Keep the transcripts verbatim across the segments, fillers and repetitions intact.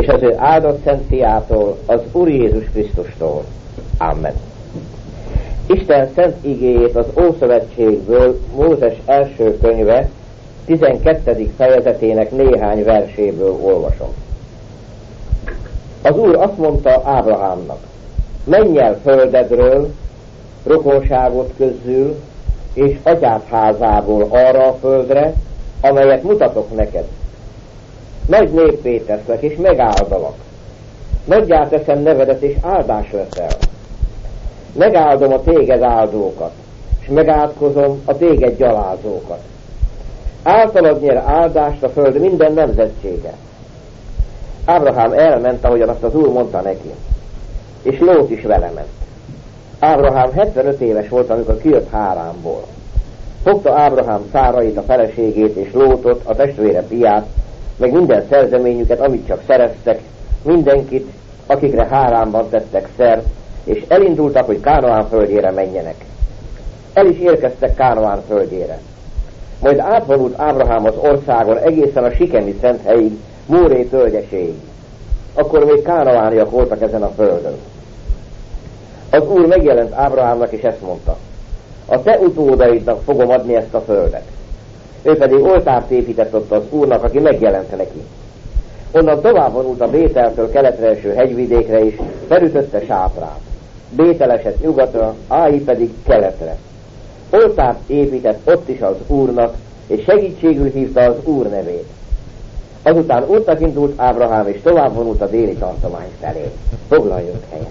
és az ő áldott szent fiától, az Úr Jézus Krisztustól. Amen. Isten szent igéjét az Ószövetségből, Mózes első könyve tizenkettedik fejezetének néhány verséből olvasom. Az Úr azt mondta Ábrahámnak: menj el földedről, rokonságot közül, és atyád házából arra a földre, amelyet mutatok neked. Nagy néppé teszlek, és megáldalak. Nagyjá teszem nevedet, és áldás leszel. Megáldom a téged áldókat, és megátkozom a téged gyalázókat. Általad nyer áldást a föld minden nemzetsége. Ábrahám elment, ahogyan azt az Úr mondta neki, és Lót is vele ment. Ábrahám hetvenöt éves volt, amikor kijött Háránból. Fogta Ábrahám Szárait, a feleségét, és Lótot, a testvére fiát, meg minden szerzeményüket, amit csak szereztek, mindenkit, akikre Háránban tettek szert, és elindultak, hogy Kánaán földjére menjenek. El is érkeztek Kánaán földjére. Majd átvonult Ábrahám az országon egészen a Sikemi szent helyig, Móré tölgyeséig. Akkor még kánaániak voltak ezen a földön. Az Úr megjelent Ábrahámnak, és ezt mondta: a te utódaidnak fogom adni ezt a földet. Ő pedig oltárt épített ott az Úrnak, aki megjelent neki. Onnan tovább vonult a Bételtől keletre eső hegyvidékre is, felütötte sátrát. Bétel esett nyugatra, Ái pedig keletre. Oltárt épített ott is az Úrnak, és segítségül hívta az Úr nevét. Azután útnak indult Ábrahám, és tovább vonult a déli tartomány felé. Foglaljunk helyet.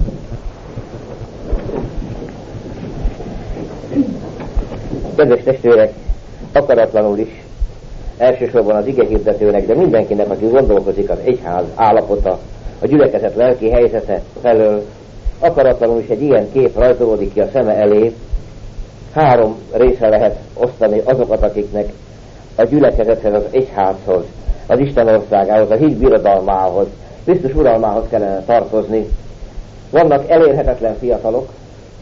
Kedves testvérek, akaratlanul is, elsősorban az igehirdetőnek, de mindenkinek, aki gondolkozik az egyház állapota, a gyülekezet lelki helyzete felől, akaratlanul is egy ilyen kép rajzolódik ki a szeme elé. Három részre lehet osztani azokat, akiknek a gyülekezethez, az egyházhoz, az Isten országához, a híd birodalmához, Krisztus uralmához kellene tartozni. Vannak elérhetetlen fiatalok,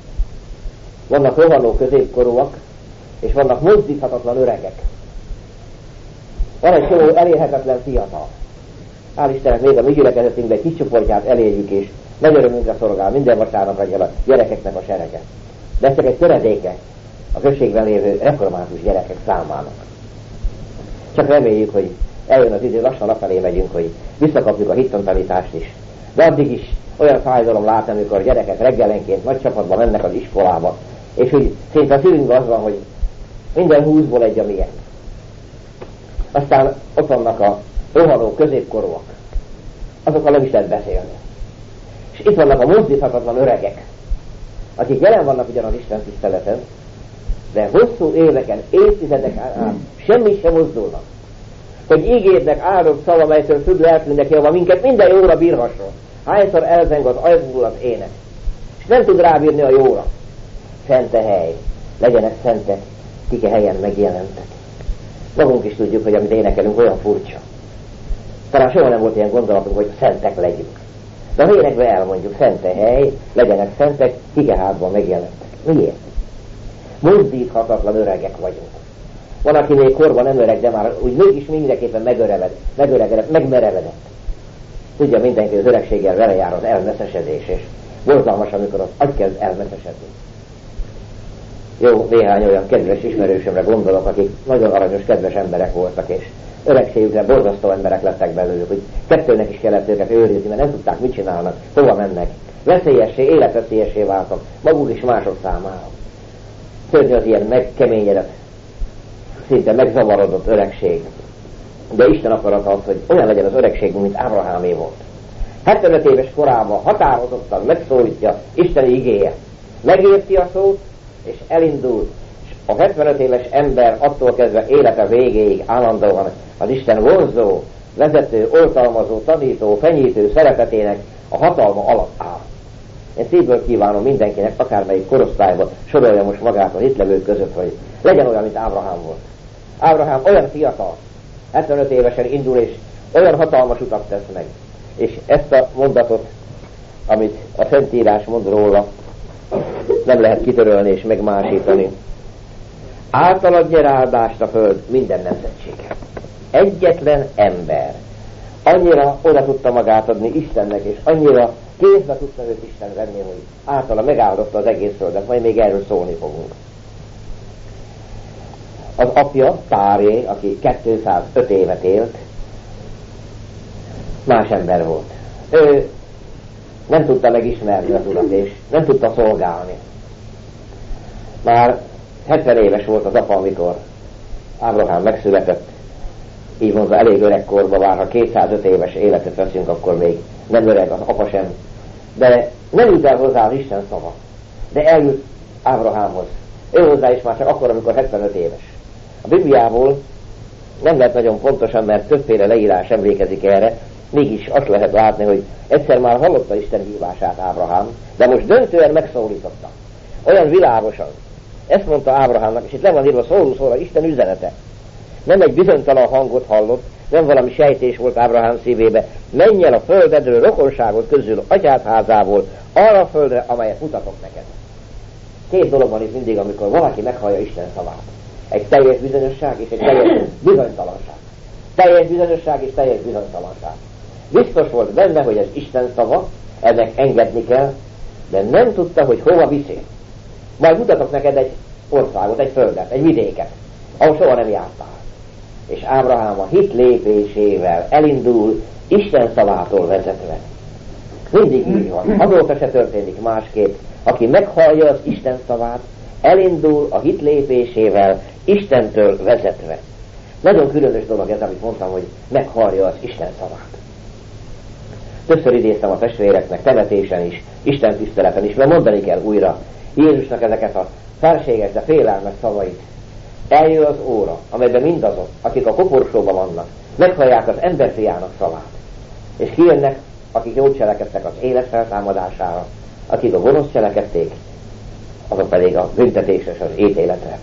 vannak rohanó középkorúak, és vannak mozdíthatatlan öregek. Van egy csomó elérhetetlen fiatal. Hál' Istennek még a mi gyülekezetünkben kis csoportját elérjük, és nagy örömünkre szolgál minden vasárnap reggel a gyerekeknek a serege. De ez csak egy töredéke a községben lévő református gyerekek számának. Csak reméljük, hogy eljön az idő, lassan afelé megyünk, hogy visszakapjuk a hittantanitást is. De addig is olyan fájdalom lát, amikor a gyerekek reggelenként nagy csapatban mennek az iskolába, és úgy szinte a szívünkben az van, hogy minden húszból egy a milyen. Aztán ott vannak a rohanó középkorúak. Azokkal nem is lehet beszélni. És itt vannak a mozdíthatatlan öregek, akik jelen vannak ugyan az Isten tiszteleten, de hosszú éveken, évtizedek át semmi sem mozdulnak. Hogy ígérnek áldott szava, melytől függ lelkünknek java, minket minden jóra bírhasson. Hányszor elzeng az ajzul az ének, és nem tud rábírni a jóra. Szente hely, legyenek szentek, kike helyen megjelentek. Magunk is tudjuk, hogy amit énekelünk, olyan furcsa. Talán soha nem volt ilyen gondolatunk, hogy szentek legyünk. De a énekben elmondjuk: szente hely, legyenek szentek, kike házban megjelentek. Miért? Mozdíthatatlan öregek vagyunk. Van, aki még korban nem öreg, de már úgy mégis mindenképpen megörevedett, megöregedett, megmerevedett. Tudja mindenki, hogy az öregséggel vele jár az elmeszesedés, és borzalmas, amikor az agy kezd elmeszesedni. Jó, néhány olyan kedves ismerősömre gondolok, akik nagyon aranyos, kedves emberek voltak, és öregségükre borzasztó emberek lettek belőlük, hogy kettőnek is kellett őket őrizni, mert nem tudták, mit csinálnak, hova mennek. Veszélyessé, életveszélyessé váltak, maguk is mások számára. Szörnyű az ilyen megkeményedett, szinte megzavarodott öregség. De Isten akarata az, hogy olyan legyen az öregségünk, mint Ábrahámé volt. hetvenöt éves korában határozottan megszólítja Isteni igéje. Megérti a szót, és elindul. És a hetvenöt éves ember attól kezdve élete végéig állandóan az Isten vonzó, vezető, oltalmazó, tanító, fenyítő szeretetének a hatalma alatt áll. Én szívből kívánom mindenkinek, akármelyik korosztályban sorolja most magát az itt levők között, hogy legyen olyan, mint Ábrahám volt. Ábrahám olyan fiatal, hetvenöt évesen indul, és olyan hatalmas utat tesz meg. És ezt a mondatot, amit a Szentírás mond róla, nem lehet kitörölni és megmásítani. Általad nyer áldást a föld minden nemzetsége. Egyetlen ember, annyira oda tudta magát adni Istennek, és annyira kézbe tudta őt Isten venni, hogy általa megáldotta az egész földet, majd még erről szólni fogunk. Az apja, Táré, aki kétszázöt évet élt, más ember volt. Ő nem tudta megismerni az Urat, és nem tudta szolgálni. Már hetven éves volt az apa, amikor Ábrahám megszületett, így mondva elég öreg korba, bár ha kétszázöt éves életet veszünk, akkor még nem öreg az apa sem. De nem jut el hozzá az Isten szava, de eljut Ábrahámhoz. Ő hozzá is már csak akkor, amikor hetvenöt éves. A Bibliából nem lehet nagyon pontosan, mert többféle leírás emlékezik erre, mégis azt lehet látni, hogy egyszer már hallotta Isten hívását Ábrahám, de most döntően megszólította. Olyan világosan. Ezt mondta Ábrahámnak, és itt le van írva szóló szóra Isten üzenete. Nem egy bizonytalan hangot hallott, nem valami sejtés volt Ábrahám szívébe. Menj el a földedről, rokonságot közül, atyád házából, arra a földre, amelyet mutatok neked. Két dolog van itt mindig, amikor valaki meghallja Isten szavát. Egy teljes bizonyosság és egy teljes bizonytalanság. Teljes bizonyosság és teljes bizonytalanság. Biztos volt benne, hogy ez Isten szava, ennek engedni kell, de nem tudta, hogy hova viszi. Majd mutatok neked egy országot, egy földet, egy vidéket, ahol soha nem jártál. És Ábrahám a hit lépésével elindul Isten szavától vezetve. Mindig így van. Azóta se történik másképp. Aki meghallja az Isten szavát, elindul a hit lépésével Istentől vezetve. Nagyon különös dolog ez, amit mondtam, hogy meghallja az Isten szavát. Többször idéztem a testvéreknek temetésen is, Isten tiszteleten is, mert mondani kell újra Jézusnak ezeket a felséges, de félelmes szavait. Eljön az óra, amelyben mindazok, akik a koporsóban vannak, meghallják az emberfiának szavát. És kijönnek, akik jól cselekedtek az élet feltámadására, akik a gonosz cselekedték, azok pedig a büntetésre és az ítéletre.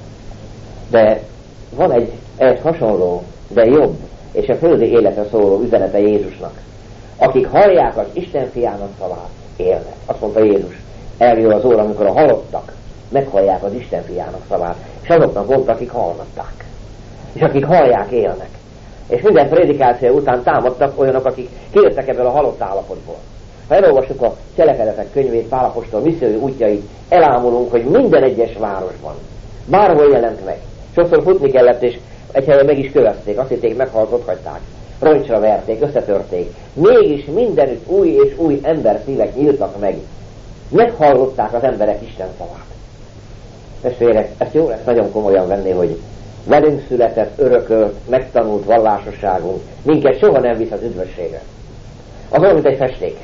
De van egy, egy hasonló, de jobb, és a földi életre szóló üzenete Jézusnak. Akik hallják az Isten fiának szavát, élnek. Azt mondta Jézus, eljön az óra, amikor a halottak meghallják az Isten fiának szavát, és azoknak volt, akik hallgatták. És akik hallják, élnek. És minden prédikáció után támadtak olyanok, akik kijöttek ebből a halott állapotból. Ha elolvassuk a Cselekedetek könyvét, Pál apostol missziói útjait, elámulunk, hogy minden egyes városban, bárhol jelent meg. Sokszor futni kellett, és egy helyen meg is kövezték, azt hitték, meghalt, ott hagyták. Roncsra verték, összetörték. Mégis mindenütt új és új ember szívek nyíltak meg. Meghallották az emberek Isten szavát. Testvérek, ezt jó lesz nagyon komolyan venni, hogy velünk született, örökölt, megtanult vallásosságunk minket soha nem visz az üdvösségre. Az olyan, mint egy festék.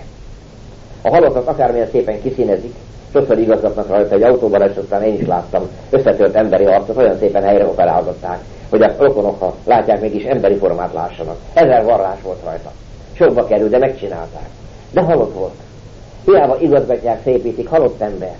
A halottat akármilyen szépen kiszínezik, sokszor igazgatnak rajta, egy autóban, és aztán én is láttam összetört emberi arcot, olyan szépen helyre operálgatták, hogy a rokonok, ha látják, mégis emberi formát lássanak. Ezer varrás volt rajta. Sokba kerül, de megcsinálták. De halott volt. Hiába igazgatják, szépítik, halott ember.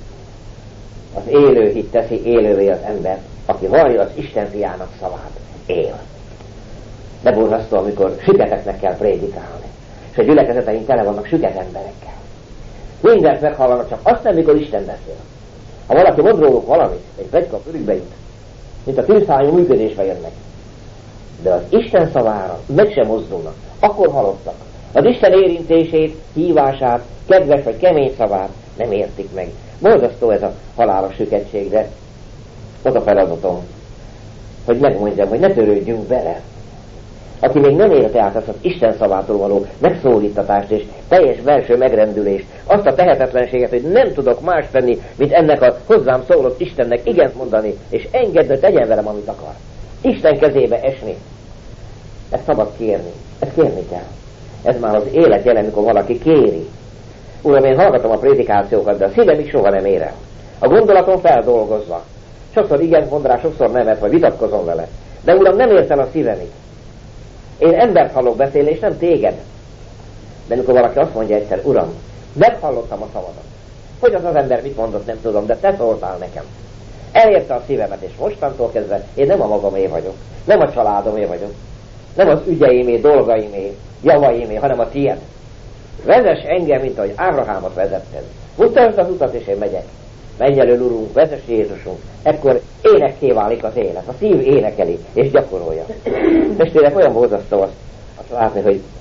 Az élő hit teszi élővé az ember, aki hallja az Isten fiának szavát, él. De borzasztó, amikor süketeknek kell prédikálni. És a gyülekezeteink tele vannak süket emberekkel. Mindent meghallanak, csak azt nem, mikor Isten beszél. Ha valaki mond róluk valamit, egy plegyka fülükbe jut, mint a tűzszájú működésbe jönnek. De az Isten szavára meg sem mozdulnak. Akkor halottak. Az Isten érintését, hívását, kedves vagy kemény szavát nem értik meg. Borzasztó ez a halálos süketség, de az a feladatom, hogy megmondjam, hogy ne törődjünk bele. Aki még nem élte át azt az Isten szavától való megszólítatást és teljes belső megrendülést, azt a tehetetlenséget, hogy nem tudok más tenni, mint ennek a hozzám szólott Istennek igent mondani, és engedni, hogy tegyen velem, amit akar. Isten kezébe esni. Ezt szabad kérni. Ezt kérni kell. Ez már az élet jelen, amikor valaki kéri. Uram, én hallgatom a prédikációkat, de a szívem is soha nem ér el. A gondolatom feldolgozva. Sokszor igent mond rá, sokszor nemet, vagy vitatkozom vele. De Uram, nem ért el a szívemig. Én embert hallok beszélni, és nem téged. De amikor valaki azt mondja egyszer, Uram, meghallottam a szavadat. Hogy az az ember mit mondott, nem tudom, de te szóltál nekem. Elérte a szívemet, és mostantól kezdve én nem a magamé vagyok, nem a családomé vagyok, nem az ügyeimé, dolgaimé, javaimé, hanem a tiéd. Vezess engem, mint ahogy Ábrahámot vezetted. Mutasd az utat, és én megyek. Menj elől, Urunk, vezess Jézusunk. Ekkor énekké válik az élet. A szív énekeli, és gyakorolja. Testvérek, olyan borzasztó azt, azt látni, hogy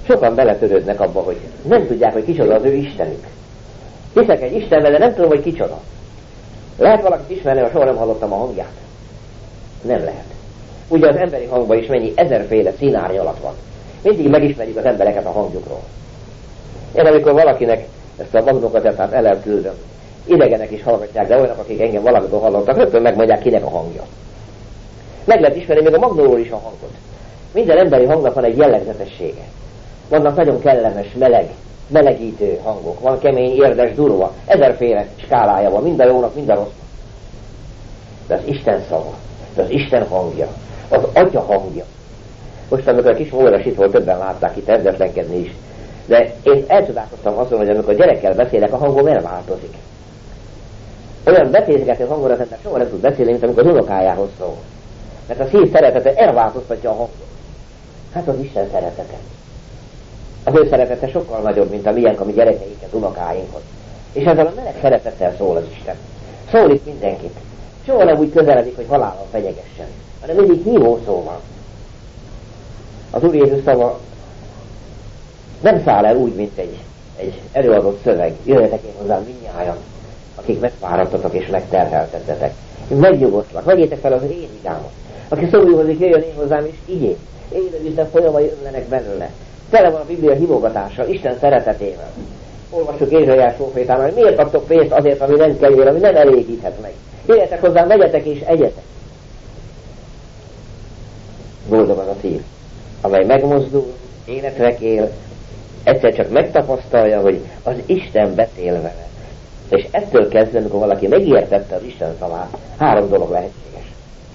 Sokan beletörődnek abba, hogy nem tudják, hogy kicsoda az ő Istenük. Hiszek egy Istenben, de nem tudom, hogy kicsoda. Lehet valakit ismerni, ha soha nem hallottam a hangját? Nem lehet. Ugye az emberi hangban is mennyi ezerféle színárnyalat van. Mindig megismerjük az embereket a hangjukról. Én amikor valakinek ezt a magnókazettát elelküldöm, idegenek is hallgatják, de olyanok, akik engem valamikor hallottak, rögtön megmondják, kinek a hangja. Meg lehet ismerni még a magnóról is a hangot. Minden emberi hangnak van egy jellegzetessége. Vannak nagyon kellemes, meleg, melegítő hangok. Van kemény, érdes, durva. Ezerféle skálája van, mind a jónak, mind a rossznak. De az Isten szava, de az Isten hangja, az Atya hangja. Most, amikor a kis Móras itt volt, többen látták itt ezzetlenkedni is. De én elcsodálkoztam azon, hogy amikor a gyerekkel beszélek, a hangom elváltozik. Olyan betézgető hangon az ember soha nem tud beszélni, mint amikor az unokájához szól. Mert a szív szeretete elváltoztatja a hangot. Hát az Isten szeretete. Az ő szeretete sokkal nagyobb, mint a miénk, a mi gyerekeinket, unokáinkhoz. És ezzel a meleg szeretettel szól az Isten. Szólít mindenkit. Soha nem úgy közeledik, hogy halállal fenyegessen, hanem mindig hívó szó van. Az Úr Jézus szava nem száll el úgy, mint egy, egy előadott szöveg. Jöjjetek én hozzám mindnyájan, akik megfáradtatok és megterheltettetek. Megnyugodtlak, vegyétek fel az én igámat. Aki szólóhozik, jöjjön én hozzám, és igyék. Élővíznek folyamai önlenek belőle. Tele van a Biblia hívogatással, Isten szeretetével. Olvassuk Ézsaiás prófétánál, hogy miért adtok pénzt azért, ami nem kell, ami nem elégíthet meg. Jöjjetek hozzám, vegyetek és egyetek. Boldog az a szív, amely megmozdul, életre kél, egyszer csak megtapasztalja, hogy az Isten beszél vele. És ettől kezdve, amikor valaki megértette az Isten szavát, három dolog lehetséges.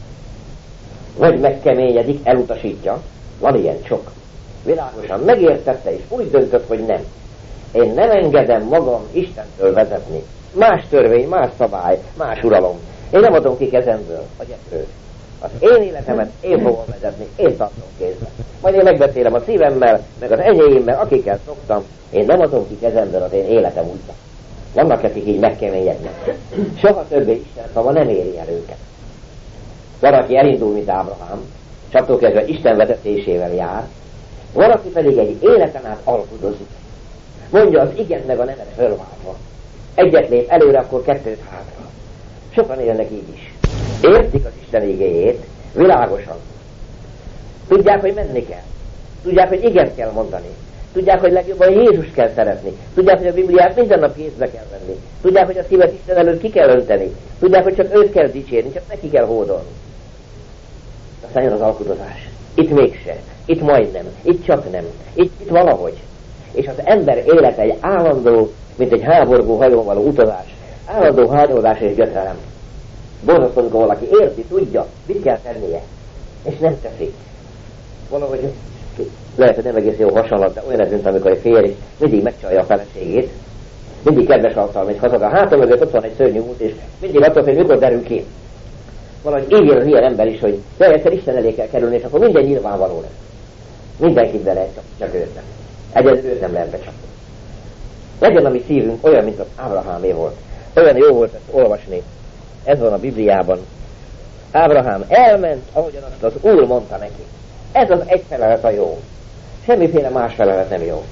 Vagy megkeményedik, elutasítja, van ilyen sok. Világosan megértette, és úgy döntött, hogy nem. Én nem engedem magam Istentől vezetni. Más törvény, más szabály, más uralom. Én nem adom ki kezemből a gyeplőt. Az én életemet én fogom vezetni, én tartom kézbe. Majd én megbeszélem a szívemmel, meg az enyéimmel, akikkel szoktam. Én nem adom ki kezemből az én életem útba. Vannak, akik így megkeményednek. Soha többé Isten szava nem éri el őket. Valaki elindul, mint Ábrahám, és attól kezdve Isten vezetésével jár, valaki pedig egy életen át alkudozik. Mondja az igent meg a nemet fölváltva. Egyet lép előre, akkor kettőt hátra. Sokan élnek így is. Értik az Isten igéjét, világosan. Tudják, hogy menni kell. Tudják, hogy igent kell mondani. Tudják, hogy legjobban Jézus kell szeretni. Tudják, hogy a Bibliát minden nap kézbe kell venni. Tudják, hogy a szívet Isten előtt ki kell önteni. Tudják, hogy csak őt kell dicsérni, csak neki kell hódolni. Aztán jön az alkudozás. Itt mégse. Itt majdnem. Itt csak nem. Itt, itt valahogy. És az ember élete egy állandó, mint egy háborgó hajón való utazás. Állandó hányódás és gyötrelem. Borzasztó, amikor valaki érti, tudja, mit kell tennie. És nem teszi. Valahogy lehet, hogy nem egész jó hasonlat, de olyan ez, mint amikor egy férj mindig megcsalja a feleségét, mindig kedves arccal megy haza, a háta mögött ott van egy szörnyű út, és mindig attól, hogy mikor derül ki. Valahogy így jön az ilyen ember is, hogy de egyszer Isten elé kell kerülni, és akkor minden nyilvánvaló lesz. Mindenkit be lehet, csak, csak őt nem. Egyedül őt nem lehet becsapni. Legyen a mi szívünk olyan, mint az Ábrahámé volt. Olyan jó volt ezt olvasni. Ez van a Bibliában. Ábrahám elment, ahogyan azt az Úr mondta neki. Ez az egy felelet a jó. Semmiféle más felelet nem jó.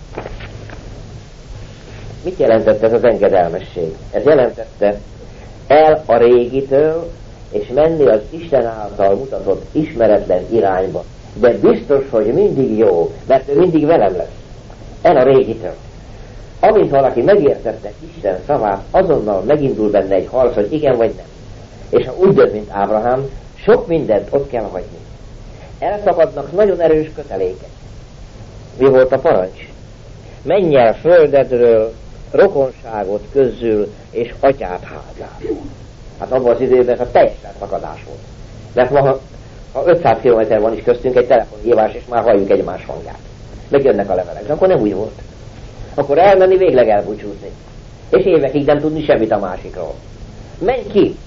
Mit jelentett ez az engedelmesség? Ez jelentette el a régitől, és menni az Isten által mutatott ismeretlen irányba. De biztos, hogy mindig jó, mert ő mindig velem lesz. El a régitől. Amint valaki megértette Isten szavát, azonnal megindul benne egy harc, hogy igen vagy nem. És ha úgy dönt, mint Ábrahám, sok mindent ott kell hagyni. Elszakadnak nagyon erős kötelékek. Mi volt a parancs? Menj el földedről, rokonságot közül, és atyát házál. Hát abban az időben a teljes elszakadás volt. Mert ma, ha, ha ötszáz kilométer van is köztünk, egy telefonhívás, és már halljuk egymás hangját. Megjönnek a levelek. De akkor nem úgy volt. Akkor elmenni, végleg elbúcsúzni. És évekig nem tudni semmit a másikról. Menj ki!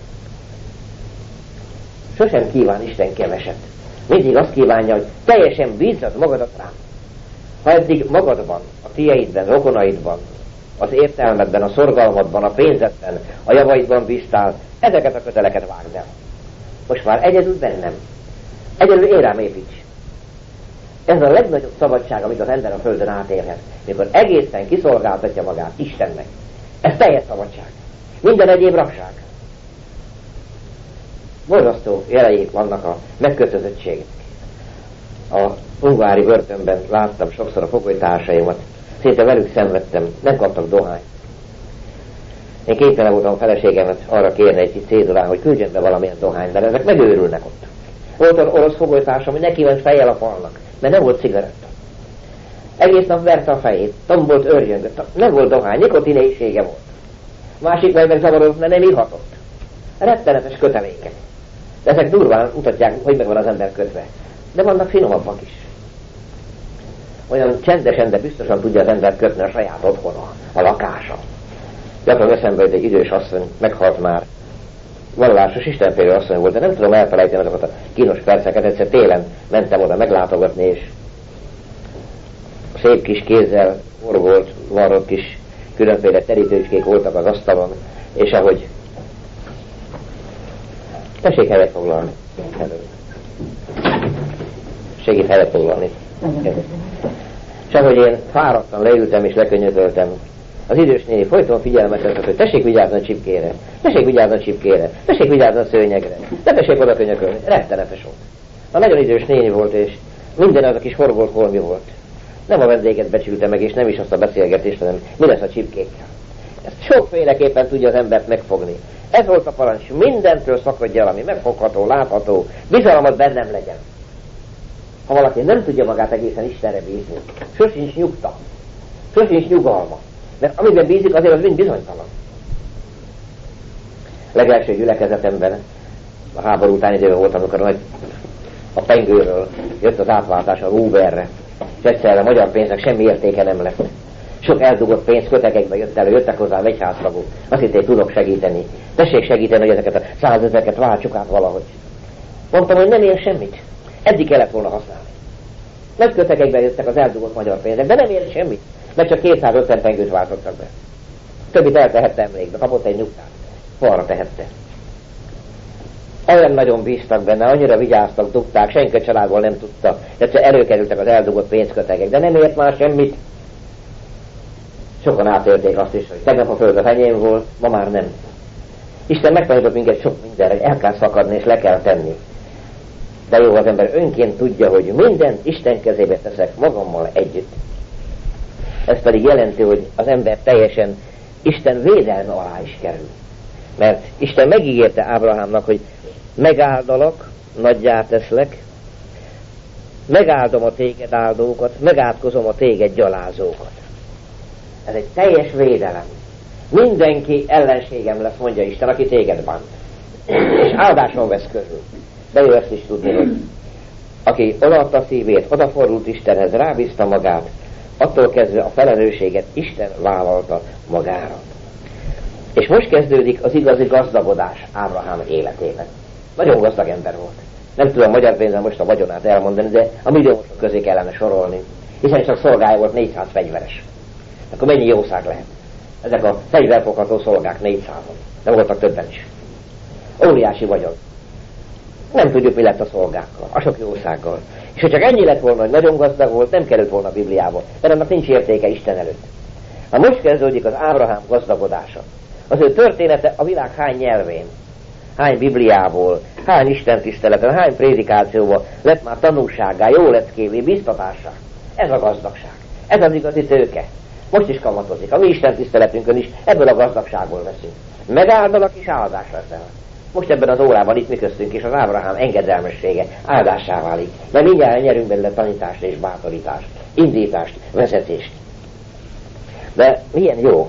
Sosem kíván Isten keveset. Mindig azt kívánja, hogy teljesen bízzad magadat rám. Ha eddig magadban, a tieidben, rokonaidban, az értelmedben, a szorgalmadban, a pénzedben, a javaidban bíztál, ezeket a köteleket vágd el. Most már egyedül bennem. Egyedül én rám építs. Ez a legnagyobb szabadság, amit az ember a földön átérhet, mikor egészen kiszolgáltatja magát Istennek. Ez teljes szabadság. Minden egyéb rabság. Borzasztó jelei vannak a megkötözöttségnek. A ungvári börtönben láttam sokszor a fogolytársaimat, szinte velük szenvedtem, nem kaptak dohányt. Én képtelen voltam a feleségemet arra kérni egy kis cédulán, hogy küldjön be valamilyen dohányt, mert ezek megőrülnek ott. Volt olyan orosz fogolytársam, hogy neki ment fejjel a falnak, mert nem volt cigaretta. Egész nap verte a fejét, tombolt, örjöngött, nem volt dohány, nikotinéhsége volt. Másik meg megzavarodott, mert nem ihatott. Rettenetes kötelékek. De ezek durván mutatják, hogy meg van az ember kötve. De vannak finomabbak is. Olyan csendesen, de biztosan tudja az ember kötni a saját otthona, a lakása. Gyakran eszembe, hogy egy idős asszony meghalt már. Vallásos istenfélő asszony volt, de nem tudom elfelejteni azokat a kínos perceket. Egyszer télen mentem oda meglátogatni, és szép kis kézzel orvolt, varrott kis különféle terítőcskék voltak az asztalon, és ahogy tessék helyet foglalni. Segít helyet foglalni. És ahogy én fáradtan leültem és lekönyököltem, az idős néni folyton figyelmeztetett, hogy tessék vigyázni a csipkére, tessék vigyázni a csipkére, tessék vigyázni a szőnyegre, ne tessék oda könyökölni. Rettenetes volt. A nagyon idős néni volt, és minden az a kis forgott holmi volt. Nem a vendéget becsülte meg, és nem is azt a beszélgetést, hanem mi lesz a csipkékkel. Ezt sokféleképpen tudja az embert megfogni. Ez volt a parancs, mindentől szakadja, ami megfogható, látható, bizalmat bennem legyen. Ha valaki nem tudja magát egészen Istenre bízni, sosincs nyugta, sosincs nyugalma, mert amiben bízik, azért az mind bizonytalan. Legelső gyülekezetemben, a háború után időben volt, amikor nagy, a pengőről jött az átváltás a Ruberre, és egyszerre a magyar pénznek semmi értéke nem lett. Sok eldugott pénz kötegekbe jött elő, jöttek hozzám egyháztagok. Azt hitték, tudok segíteni. Tessék segíteni, hogy ezeket a százezreket váltsuk át valahogy. Mondtam, hogy nem ér semmit. Eddig kellett volna használni. Nagy kötegekbe jöttek az eldugott magyar pénzek, de nem ér semmit, mert csak kétszázötven pengőt váltottak be. Többit eltehette emlékbe, kapott egy nyugtát. Falra tehette. Olyan nagyon bíztak benne, annyira vigyáztak, dugták, senki a családból nem tudta. Egyszer előkerültek az eldugott pénzkötegek, de nem ért már semmit. Sokan átélték azt is, hogy tegnap a föld a fenyém volt, ma már nem. Isten megtanított minket sok mindenre, hogy el kell szakadni és le kell tenni. De jó, az ember önként tudja, hogy mindent Isten kezébe teszek magammal együtt. Ez pedig jelenti, hogy az ember teljesen Isten védelme alá is kerül. Mert Isten megígérte Ábrahámnak, hogy megáldalak, nagyjá teszlek, megáldom a téged áldókat, megátkozom a téged gyalázókat. Ez egy teljes védelem. Mindenki ellenségem lesz, mondja Isten, aki téged bánt. És áldáson vesz körül. De ő ezt is tudni, hogy aki odaadta a szívét, odafordult Istenhez, rábízta magát, attól kezdve a felelősséget Isten vállalta magára. És most kezdődik az igazi gazdagodás Ábrahám életében. Nagyon gazdag ember volt. Nem tudom magyar pénzzel most a vagyonát elmondani, de a milliómosok közé kellene sorolni. Hiszen csak szolgája volt négyszáz fegyveres. Akkor mennyi jószág lehet? Ezek a fegyverfogható szolgák négyszázan. De voltak többen is. Óriási vagyon. Nem tudjuk, mi lett a szolgákkal, a sok jószággal. És ha csak ennyi lett volna, hogy nagyon gazdag volt, nem került volna a Bibliába, mert annak nincs értéke Isten előtt. Ha most kezdődik az Ábrahám gazdagodása, az ő története a világ hány nyelvén, hány Bibliából, hány istentiszteleten, hány prédikációból lett már tanulsággá, jó leckévé, biztatássá. Ez a gazdagság. Ez az igazi tőke. Most is kamatozik. A mi istentiszteletünkön is ebből a gazdagságból veszünk. Megáldalak és áldás leszel. Most ebben az órában itt mi köztünk, és az Ábrahám engedelmessége áldássá válik. Mert mindjárt nyerünk belőle tanítást és bátorítást, indítást, vezetést. De milyen jó.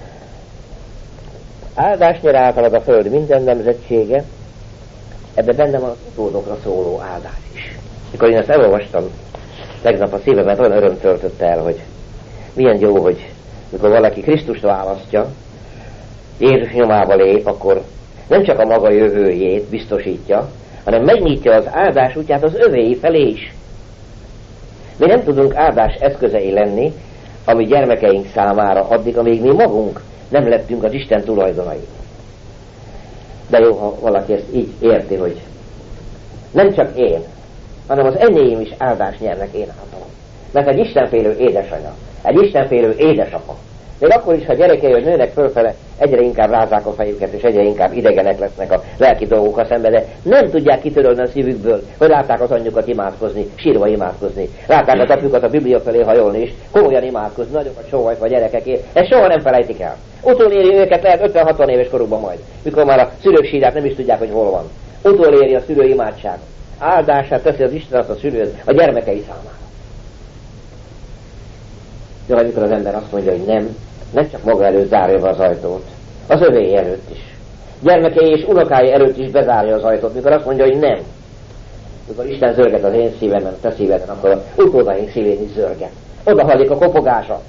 Áldás nyer általad a föld minden nemzetsége, ebben benne van az utódokra szóló áldás is. Mikor én ezt elolvastam, tegnap a szívemet olyan öröm töltött el, hogy milyen jó, hogy mikor valaki Krisztust választja, Jézus nyomába lép, akkor nem csak a maga jövőjét biztosítja, hanem megnyitja az áldás útját az övéi felé is. Mi nem tudunk áldás eszközei lenni a mi gyermekeink számára addig, amíg mi magunk nem lettünk az Isten tulajdonai. De jó, ha valaki ezt így érti, hogy nem csak én, hanem az enyém is áldást nyernek én általam. Mert egy istenfélő édesanya, egy istenfélő édesapa, még akkor is, ha gyerekei, hogy nőnek fölfele, egyre inkább rázzák a fejüket, és egyre inkább idegenek lesznek a lelki dolgokkal szemben, de nem tudják kitörölni a szívükből, hogy látták az anyjukat imádkozni, sírva imádkozni. Látták az apjukat a Biblia felé hajolni, és komolyan imádkozni, nagyokat sóhajtva a gyerekekért. Ezt soha nem felejtik el. Utoléri őket lehet ötven-hatvan éves korukban majd, mikor már a szülők sírják, nem is tudják, hogy hol van. Utoléri a szülő imádság. Áldását teszi az Isten azt a szülőt a gyermekei számára. De amikor az ember azt mondja, hogy nem, nem csak maga előtt zárja be az ajtót, az övé előtt is. Gyermekei és unokái előtt is bezárja az ajtót, mikor azt mondja, hogy nem. Mikor Isten zörget az én szívemben, a te szíveden, akkor az utódaink szívén is zörget. Oda hallik a kopogása.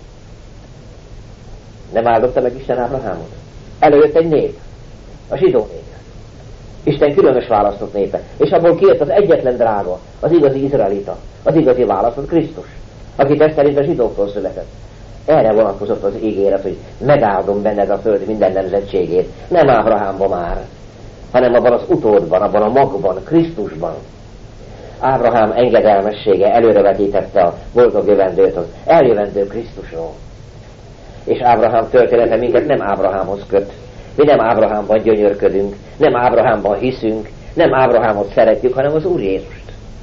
Nem áldotta meg Isten Ábrahámot? Előjött egy nép, a zsidó nép. Isten különös választott népe, és abból kijött az egyetlen drága, az igazi izraelita, az igazi választott Krisztus, aki test szerint a zsidóktól született. Erre vonatkozott az ígéret, hogy megáldom benned a föld minden nemzetségét. Nem Ábrahámban már, hanem abban az utódban, abban a magban, Krisztusban. Ábrahám engedelmessége előrevetítette a boldog jövendőt, az eljövendő Krisztusról. És Ábrahám története minket nem Ábrahámhoz köt. Mi nem Ábrahámban gyönyörködünk, nem Ábrahámban hiszünk, nem Ábrahámot szeretjük, hanem az Úr Jézust.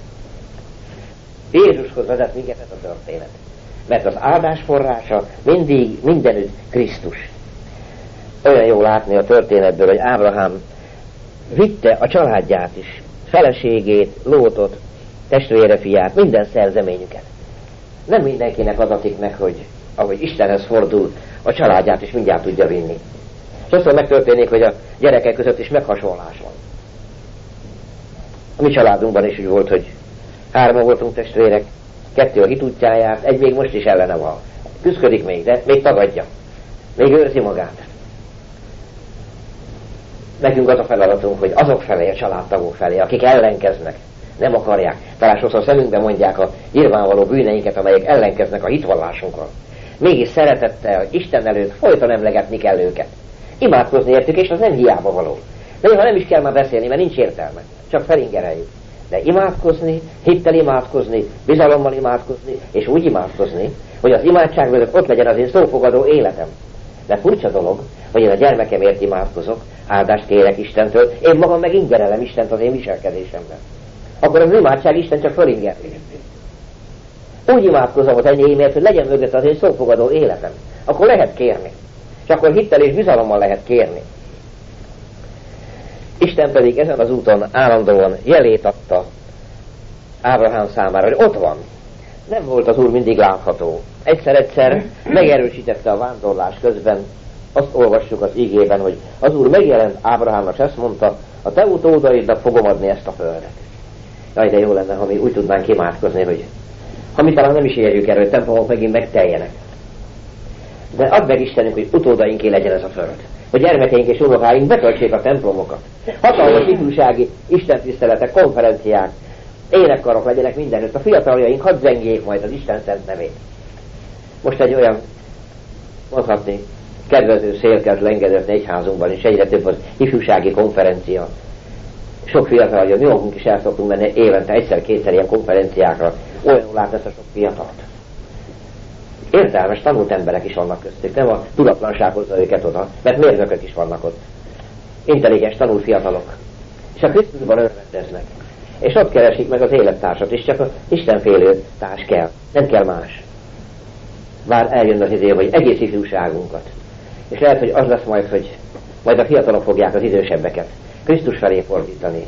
Jézushoz vezet minket ez a történet. Mert az áldás forrása mindig, mindenütt Krisztus. Olyan jó látni a történetből, hogy Ábrahám vitte a családját is, feleségét, Lótot, testvére fiát, minden szerzeményüket. Nem mindenkinek adatik meg, hogy ahogy Istenhez fordul, a családját is mindjárt tudja vinni. Sokszor megtörténik, hogy a gyerekek között is meghasonlás van. A mi családunkban is úgy volt, hogy hárman voltunk testvérek, kettő a hit útjáját, egy még most is ellene van. Küszködik még, de még tagadja. Még őrzi magát. Nekünk az a feladatunk, hogy azok felé, a családtagok felé, akik ellenkeznek, nem akarják. Talán sokszor szemünkben mondják a nyilvánvaló bűneinket, amelyek ellenkeznek a hitvallásunkkal. Mégis szeretettel, Isten előtt folyton emlegetni kell őket. Imádkozni értük, és az nem hiába való. Néha nem is kell már beszélni, mert nincs értelme. Csak felingereljük. De imádkozni, hittel imádkozni, bizalommal imádkozni, és úgy imádkozni, hogy az imádság mögött ott legyen az én szófogadó életem. De furcsa dolog, hogy én a gyermekemért imádkozok, áldást kérek Istentől, én magam meg ingerelem Istent az én viselkedésemben. Akkor az imádság Isten csak fölingerli. Úgy imádkozom az enyémért, hogy legyen mögött az én szófogadó életem. Akkor lehet kérni. És akkor hittel és bizalommal lehet kérni. Isten pedig ezen az úton állandóan jelét adta Ábrahám számára, hogy ott van. Nem volt az Úr mindig látható. Egyszer-egyszer megerősítette a vándorlás közben, azt olvassuk az igében, hogy az Úr megjelent Ábrahámnak, és ezt mondta, a te utódaidnak fogom adni ezt a földet. Jaj, de jó lenne, ha mi úgy tudnánk imádkozni, hogy ha mi talán nem is érjük el, hogy templomok megint megteljenek. De add meg Istenünk, hogy utódainké legyen ez a föld. Hogy gyermekeink és unokáink betöltsék a templomokat. Hatalmas ifjúsági istentiszteletek, konferenciák, énekkarok legyenek mindenütt. A fiataljaink hadd zengjék majd az Isten szent nevét. Most egy olyan, mondhatni, kedvező szél kezd lengedett egyházunkban, és egyre több az ifjúsági konferencia. Sok fiatal jön, mi magunk is el szoktunk menni évente egyszer-kétszer ilyen konferenciákra. Olyan lát ezt a sok fiatalt. Értelmes, tanult emberek is vannak köztük, nem a tudatlanság hozza őket oda, mert mérnökök is vannak ott. Intelligens, tanult fiatalok. És a Krisztusban örvendeznek. És ott keresik meg az élettársat, és csak az istenfélő társ kell, nem kell más. Bár eljön az idő, hogy egész ifjúságunkat. És lehet, hogy az lesz majd, hogy majd a fiatalok fogják az idősebbeket Krisztus felé fordítani.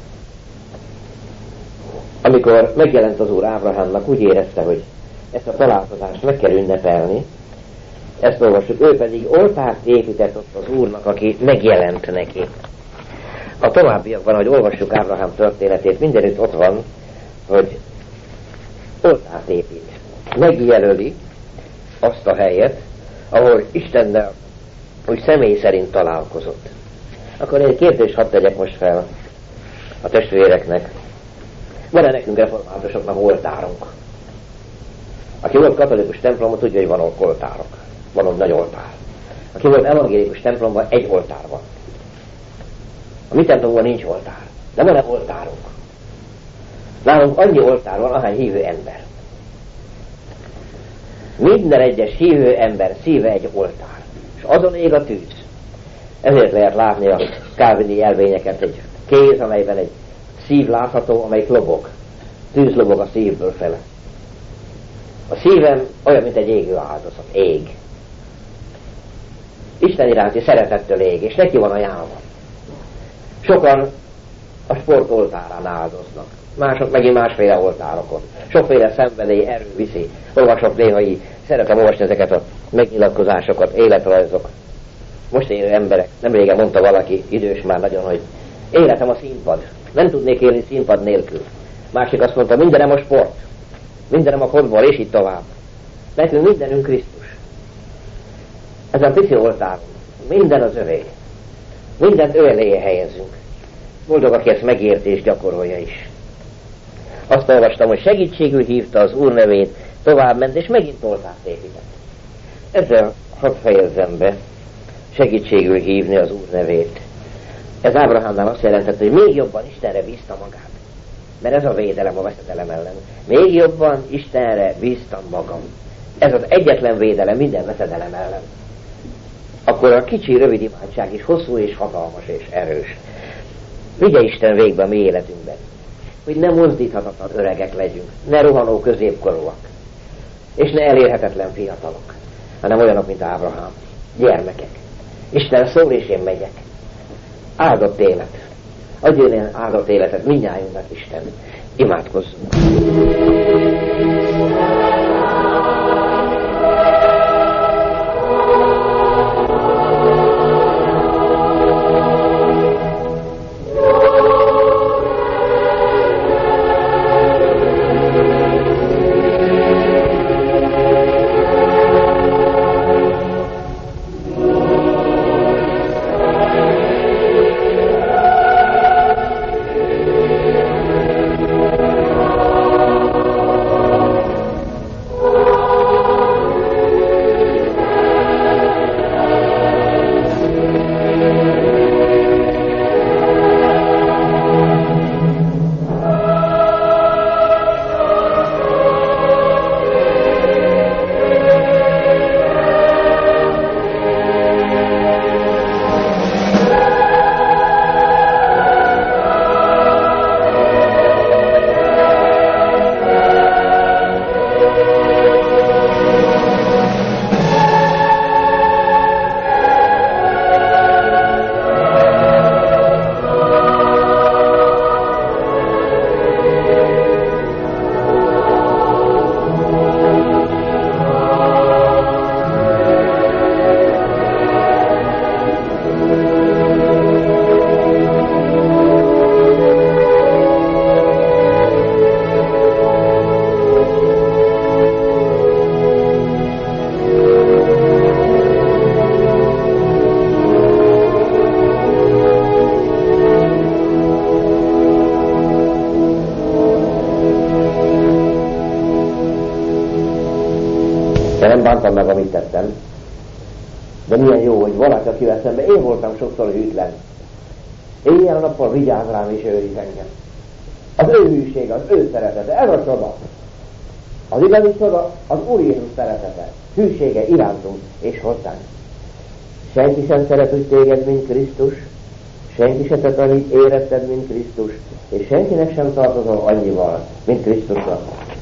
Amikor megjelent az Úr Ábrahámnak, úgy érezte, hogy ezt a találkozást meg kell ünnepelni. Ezt olvassuk, ő pedig oltárt épített ott az Úrnak, aki megjelent neki. A továbbiakban, hogy olvassuk Ábrahám történetét, mindenütt ott van, hogy oltárt épít. Megjelöli azt a helyet, ahol Istennel úgy személy szerint találkozott. Akkor egy kérdést hadd tegyek most fel a testvéreknek. Van-e nekünk reformátusoknak oltárunk? Aki volt katolikus templomban, tudja, hogy van ott oltárok. Van ott nagy oltár. Aki volt evangélikus templomban, egy oltár van. A mi templomban nincs oltár. De van-e oltárunk? Nálunk annyi oltár van, ahány hívő ember. Minden egyes hívő ember szíve egy oltár, és azon ég a tűz. Ezért lehet látni a kálvini jelvényeket, egy kéz, amelyben egy szív látható, amelyik lobog. Tűz lobog a szívből fele. A szívem olyan, mint egy égő áldozat. Ég. Isten iránti szeretettől ég, és neki van ajánlva. Sokan a sport oltárán áldoznak. Mások megint másféle oltárokon. Sokféle szenvedély, erő viszi. Olvasok néha így, szeretem olvasni ezeket a megnyilatkozásokat, életrajzok. Most élő emberek, nem régen mondta valaki, idős már nagyon, hogy életem a színpad. Nem tudnék élni színpad nélkül. Másik azt mondta, mindenem a sport, mindenem a fotball, és így tovább. Nekünk mindenünk Krisztus. Ezen pici oltáron minden az övé. Mindent ő eléje helyezünk. Boldog, aki ezt megérti és gyakorolja is. Azt olvastam, hogy segítségül hívta az Úr nevét, továbbment, és megint oltárt épített. Ezzel hadd fejezzem be, segítségül hívni az Úr nevét. Ez Ábrahámnál azt jelentette, hogy még jobban Istenre bízta magát. Mert ez a védelem a veszedelem ellen. Még jobban Istenre bíztam magam. Ez az egyetlen védelem minden veszedelem ellen. Akkor a kicsi, rövid imádság is hosszú és hatalmas és erős. Vigye Isten végbe a mi életünkben, hogy ne mozdíthatatlan öregek legyünk, ne rohanó középkorúak, és ne elérhetetlen fiatalok, hanem olyanok, mint Ábrahám, gyermekek. Isten szól, és én megyek. Áldott élet. Adjon ilyen áldott életet mindnyájunknak, Isten. Imádkozzunk. Nem bántam meg, amit tettem, de milyen jó, hogy valaki, akivel szemben én voltam sokszor hűtlen. Éjjel-nappal vigyáz rám és őriz engem. Az ő hűsége, az ő szeretete, ez a csoda. Az igazi csoda az Úr Jézus szeretete, hűsége irántunk és hozzánk. Senki sem szeret úgy téged, mint Krisztus, senki sem tett annyit érezted, mint Krisztus, és senkinek sem tartozol annyival, mint Krisztusnak.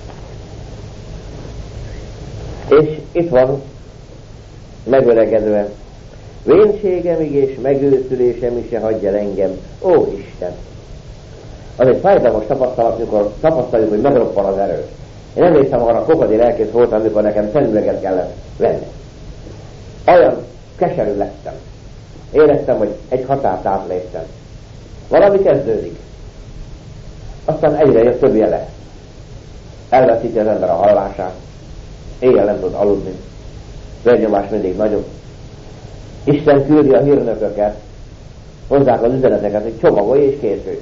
És itt van, megöregedve, vénségemig és megőszülésem is se hagyja engem, ó Isten! Az egy fájdalmas tapasztalat, amikor tapasztaljuk, hogy megroppan az erő. Én emlékszem, arra krokodil lelkész voltam, amikor nekem szemüveget kellett venni. Olyan keserű lettem. Éreztem, hogy egy határt átléptem. Valami kezdődik. Aztán egyre jött több jele. Elveszíti az ember a hallását. Éjjel nem tud aludni. Vérnyomás mindig nagyobb. Isten küldi a hírnököket, hozzák az üzeneteket, hogy csomagolj és készülj.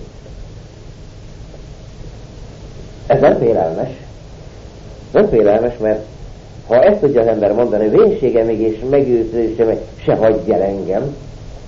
Ez nem félelmes. Nem félelmes, mert ha ezt tudja az ember mondani, vénségemig és megőszülésem se hagyj el engem,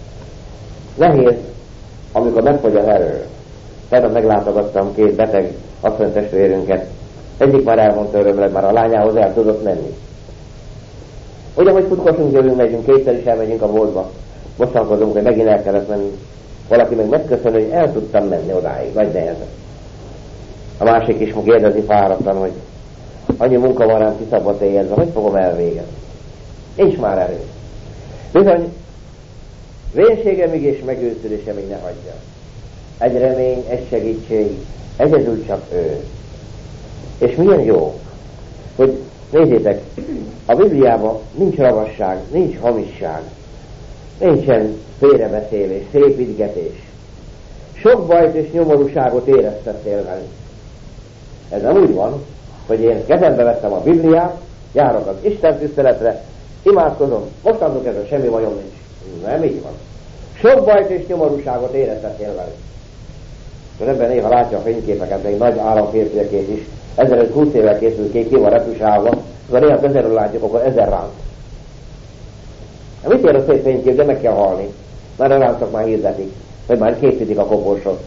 nehéz, amikor megfogy az erő. Tegnap meglátogattam két beteg asszony testvérünket. Egyik már elmondta örömre, már a lányához el tudott menni. Ugye, hogy futkosunk, jövünk, megyünk, kétszer is elmegyünk a boltba. Bosszankodunk, hogy megint el kellett menni. Valaki meg megköszönő, hogy el tudtam menni odáig, vagy nehezen. A másik is kérdezi fáradtan, hogy annyi munka van rám kiszabott éjjelzve, hogy fogom elvégezni. Nincs már erő. Bizony, vénségemig és megőszülésemig ne hagyja. Egy remény, egy segítség, egyedül csak ő. És milyen jó, hogy nézzétek, a Bibliában nincs ravasság, nincs hamisság, nincsen félrebeszélés, szépítgetés. Sok bajt és nyomorúságot éreztettél velünk. Ez nem úgy van, hogy én kezembe vettem a Bibliát, járok az Isten tiszteletre, imádkozom, mostantól kezdve semmi bajom nincs. Nem így van. Sok bajt és nyomorúságot éreztettél velünk. Az ember néha látja a fényképeket, egy nagy államférfiakét is, ezeröthúsz évvel készül ki, ki van retusálva, akkor néha közelről látjuk, akkor ezer ránc. Mit ér a szép fénykép, de meg kell halni. Már a ráncok már hirdetik, hogy már készítik a koporsot.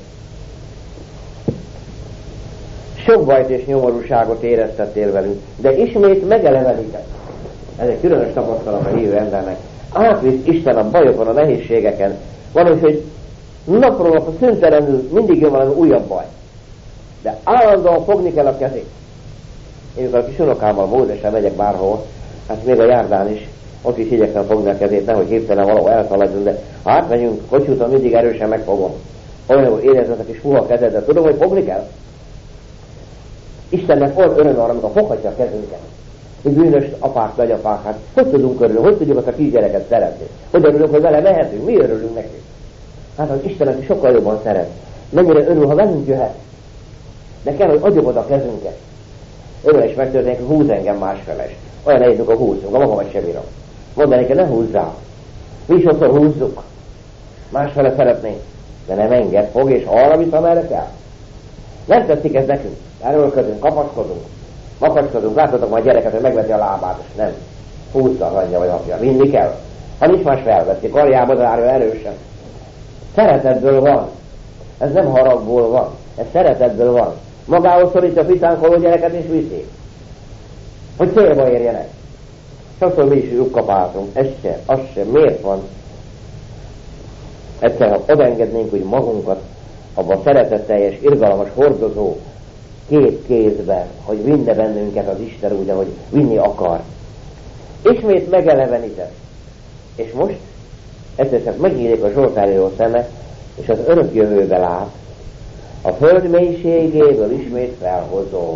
Sok bajt és nyomorúságot éreztettél velünk, de ismét megelevenített. Ez egy különös tapasztalat a hívő embernek. Átvisz Isten a bajokon, a nehézségeken. Valahogy, hogy napról napra szüntelenül mindig jön valami újabb baj. De állandóan fogni kell a kezét. Én amikor a kis unokámmal Mózessel megyek bárhol, hát még a járdán is, ott is igyekszem fogni a kezét, nehogy hirtelen valahol elszaladjunk, de ha átmegyünk, kocsúton mindig erősen megfogom. Olyan, hogy érezzetek is fuha a kezed, de tudom, hogy fogni kell. Istennek olyan öröm arra, amikor foghatja a kezünket. Mi bűnös apák, nagyapák, hát hogy tudunk örülni, hogy tudjuk azt a kisgyereket szeretni? Hogy örülünk, hogy vele mehetünk? Mi örülünk neki? Hát az Istenet is sokkal jobban szeret. Mennyire örül, ha velünk jöhet. De kell, hogy adjuk oda a kezünket. Örül is megtörténik, hogy húz engem másfeles. Olyan nehéz, amikor húzzunk, a magamat sem bírom. Mondani kell, ne húzzál. Mi is sokszor húzzuk. Másfele szeretnénk. De nem enged, fog és arra visz, amerre kell. Nem tetszik ez nekünk. Erőlködünk, kapaszkodunk. Makackodunk, láthatok már gyereket, hogy megveti a lábát, és nem. Húzza az anyja vagy apja. Vinni kell. Ha nincs más felveszi, karjába zárja erősen. Szeretetből van. Ez nem haragból van. Ez szeretetből van. Magához szorítja a fitánkoló gyereket és viszi. Hogy célba érjenek. Sokszor mi is ukkapáltunk. Ez se, az se. Miért van? Egyszer, ha odaengednénk úgy magunkat abban a szeretetteljes, irgalmas hordozó két kézbe, hogy vinne bennünket az Isten úgy, ahogy vinni akar. Ismét megelevenített. És most egyszer csak megnyílik a Zsoltáríró szeme, és az örök jövőbe lát. A föld mélységéből ismét felhozó.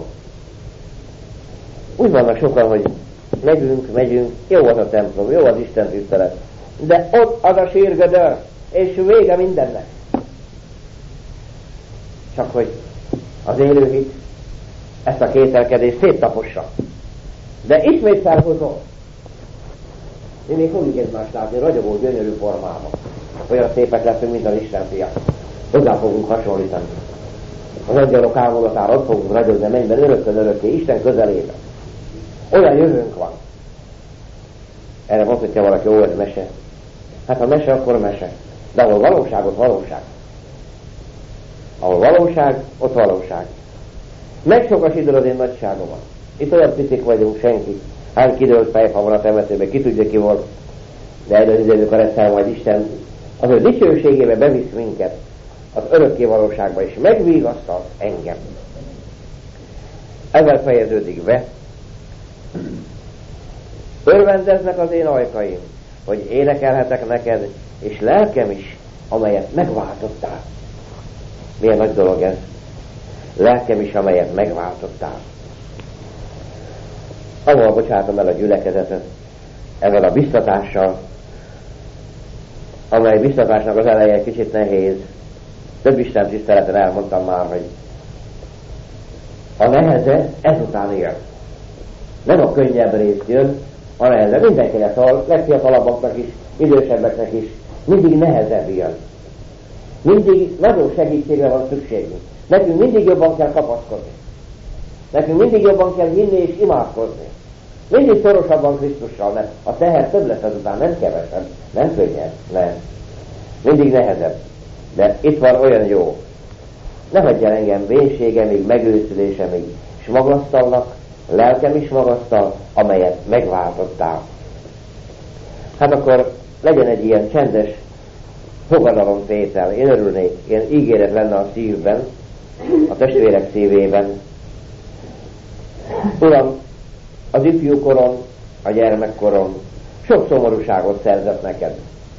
Úgy vannak sokan, hogy megyünk, megyünk, jó az a templom, jó az Isten tisztelet, de ott az a sírgödör, és vége mindennek. Csak hogy az élő hit ezt a kételkedést széttapossa. De ismét felhozol. Mi még fogjuk egymást látni ragyogó, gyönyörű formában. Olyan szépek leszünk, mint az Isten fia. Hozzá fogunk hasonlítani. Az angyalok ámulatára ott fogunk ragyogni a mennyben örökkön örökké, Isten közelében. Olyan jövőnk van. Erre mondhatja valaki, ó, ez mese. Hát ha mese, akkor mese. De ahol valóság, ott valóság. Ahol valóság, ott valóság. Megsokasítod az én nagyságomat. Itt olyan picik vagyunk, senki. Hány kidőlt fejfa van a temetőben, ki tudja ki volt. De erre az időkor egyszer majd Isten az ő dicsőségébe bevisz minket az örökké valóságba, és megvigasztal engem. Ezzel fejeződik be. Örvendeznek az én ajkaim, hogy énekelhetek neked, és lelkem is, amelyet megváltottál. Milyen nagy dolog ez? Lelkem is, amelyet megváltottál. Ahol bocsátom el a gyülekezetet, ezzel a biztatással, amely biztatásnak az eleje egy kicsit nehéz. Több Isten tiszteleten elmondtam már, hogy a neheze ezután él. Nem a könnyebb rész jön, a neheze mindenkinek, a legfiatalabbaknak is, idősebbeknek is, mindig nehezebb jön. Mindig nagyon segítségre van szükségünk. Nekünk mindig jobban kell kapaszkodni. Nekünk mindig jobban kell hinni és imádkozni. Mindig szorosabban Krisztussal, mert a teher több lesz azután, nem kevesebb, nem könnyebb, nem. Mindig nehezebb. De itt van olyan jó. ne hagyjál engem vénségemig, megőszülésemig, és magasztalnak, lelkem is magasztal, amelyet megváltottál. Hát akkor legyen egy ilyen csendes fogadalomtétel. Én örülnék, én ígéret lenne a szívben, a testvérek szívében. Uram, az ifjúkorom, a gyermekkorom sok szomorúságot szerzett neked,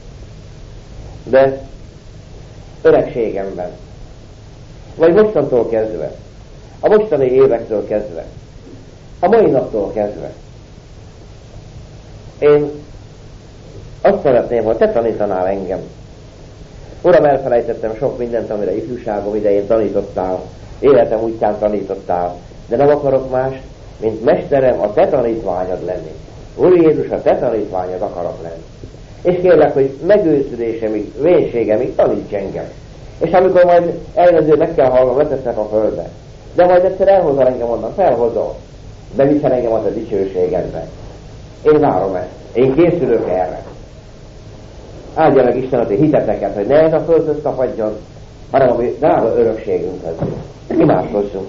de öregségemben, vagy mostantól kezdve, a mostani évektől kezdve, a mai naptól kezdve, én azt szeretném, hogy te tanítanál engem. Uram, elfelejtettem sok mindent, amire ifjúságom idején tanítottál, életem útján tanítottál, de nem akarok más, mint mesterem, a te tanítványod lenni. Úr Jézus, a te tanítványod akarok lenni. És kérlek, hogy megőszülésemig, vénségemig taníts engem. És amikor majd eljön, meg kell hallom, letesznek a földbe. De majd egyszer elhozol engem onnan, felhozol. Beviszel engem a te dicsőségedbe. Én várom ezt. Én készülök erre. Áldja meg Isten a ti hiteteket, hogy ne ez a földhöz tapadjon, hanem a mi drága örökségünkhöz. Imádkozzunk.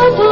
Adott